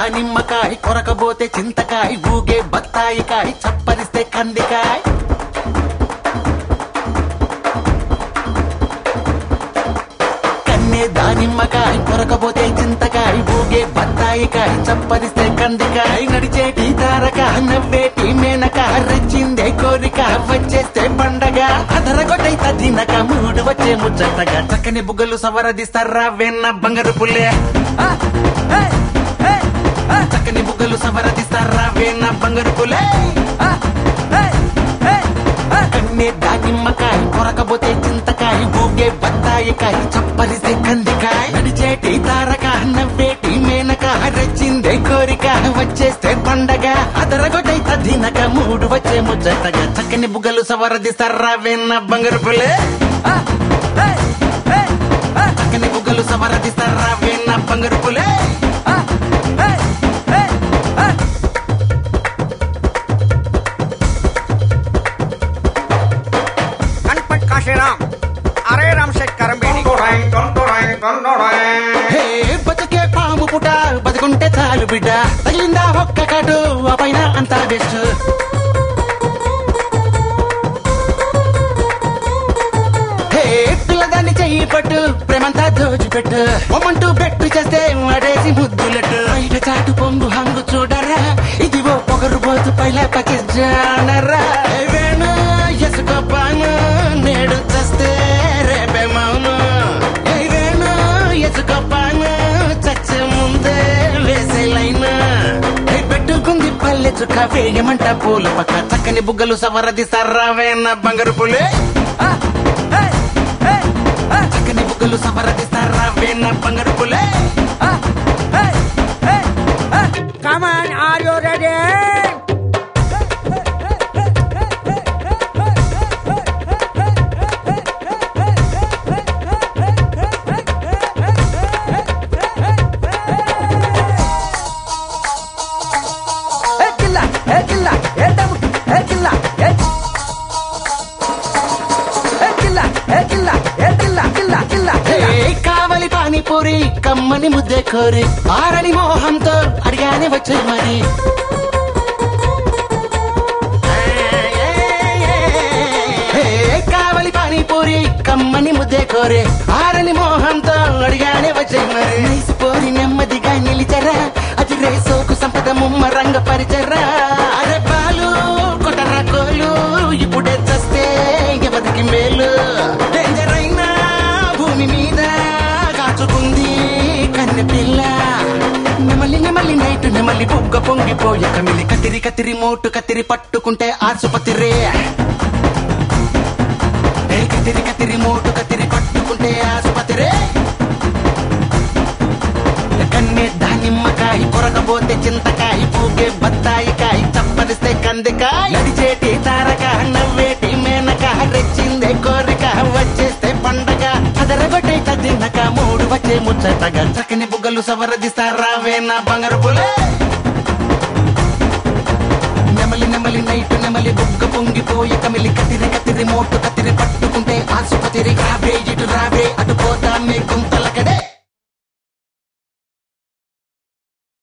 దానిమ్మకాయ కొరకబోతే చింతకాయ ఊగే బత్తాయికాయ చప్పరిస్తే కందికాయ కన్నే దానిమ్మకాయ కొరకబోతే చింతకాయ ఊగే బత్తాయికాయ చప్పరిస్తే కందికాయ నడిచేటి తారక నవ్వేటి మేనక రెచ్చిందే కోరిక వచ్చేస్తే పండగ అదరగొట్టైత తినక మూడు వచ్చే ముచ్చటగా చక్కని బుగ్గలు సవరదిస్తారా వెన్న బంగారు పుల్లే చక్కని బుగ్గలు సవరదిస్తారా వెన్న బంగారు పుల్లే కన్నే దానిమ్మకాయ కొరకబోతే చింతకాయ ఊగే బత్తాయికాయ చప్పరిస్తే కందికాయ నడిచేటి తారక నవ్వేటి మేనక రెచ్చిందే కోరిక వచ్చేస్తే పండగ అదరగొట్టైత దినక మూడు వచ్చే ముచ్చటగా చక్కని బుగ్గలు సవరదిస్తారా వెన్న బంగారు పుల్లే చక్కని బుగ్గలు సవరదిస్తారా వెన్న బంగారు పుల్లే అరే రామ్ శేఖర్ బతుకే పాము పుట బతుకుంటే చాలు బిడ్డ తగిలిందా ఒక్క కాటు ఆ పైన అంతా బెస్ట్ పిల్లదాన్ని చెయ్యి పట్టు ప్రేమంతా దోచిపెట్టు మొమ్మంటూ బెట్టు చేస్తే అడేసి ముద్దులట్టు బయట చాటు పొంగు హంగు చూడరా ఇదిగో పొగరు పోతు పైలా పకిజానరా వేణు ఎసుకోపాను నేడు చస్తే రేపే మౌను వేణు ఎసుకోపాను చచ్చే ముందే వేసే లైన్ పెట్టుకుంది పల్లె చుక్క వేయమంట పూల పక్క చక్కని బుగ్గలు సవరదిస్తారా వేన్న బంగారు పులే చక్కని బుగ్గలు సవరదిస్తారా వేన్న బంగారు Phule Come on, are you ready? కావలి పానీపూరి కమ్మని ముద్దే కోరి ఆరని మోహంతో అడిగానే వచ్చే మరి కావలి పానీపూరి కమ్మని ముద్దే కోరి ఆరని మోహంతో అడిగానే వచ్చే మరి నైసిపోరి నెమ్మదిగా నిలిచరా అది రేసోకు సంపద ముమ్మరంగ పరిచరా అరే పాలు కొట్టరా కోలు ఇప్పుడే చస్తే ఎవరికి మేలు డేంజర్ అయినా భూమి మీద కాచుకుంది కన్నె పిల్ల నెమలి నెమలి నైట్ నెమలి బుగ్గ పొంగిపోయే కమిలి కతిరి కతిరి మోటు కతిరి పట్టుకుంటే ఆసుపత్రి కతిరి కతిరి మోటు కతిరి పట్టుకుంటే ఆసుపత్రి కన్నే దానిమ్మకాయ కొరకబోతే చింతకాయ పూగే బత్తాయికాయ చప్పరిస్తే కందికాయ నడిచేటి తారక నవ్వేటి మేనక రెచ్చిందే కోరిక వచ్చేస్తే పండగ అదరగొట్టైత తిన్నక మూడు వచ్చే ముచ్చటగా చక్కని బుగ్గలు సవరదిస్తారా వేన్న బంగారు పులే నెమలి నెమలి నైటు నెమలి బుగ్గ పొంగిపోయి కమిలి కతిరి కతిరి మోటు కతిరి పట్టుకుంటే ఆసుపత్రి రావే ఇటు రావే అటు పోతా మీ గుంతలకడే